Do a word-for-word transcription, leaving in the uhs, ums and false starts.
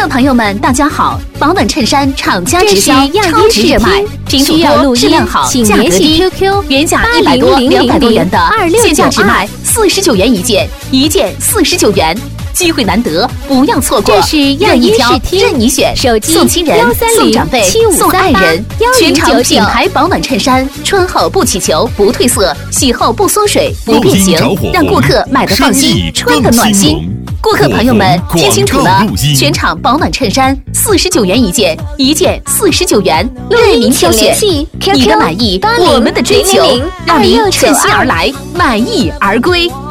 客朋友们，大家好！保暖衬衫厂家直销超值热卖，拼图多，质量好，价格低，原价一百多、两百多元的，现价只卖四十九元一件，一件四十九元。机会难得，不要错过！ 这是任意挑，任你选， 手机送亲人、送长辈、送爱人，全场品牌保暖衬衫，穿后不起球、不褪色，洗后不缩水、不变形，让顾客买得放心，穿得暖心。顾客朋友们，听清楚了，全场保暖衬衫四十九元一件，一件四十九元，任您挑选。你的满意，我们的追求，让您趁心而来，满意而归。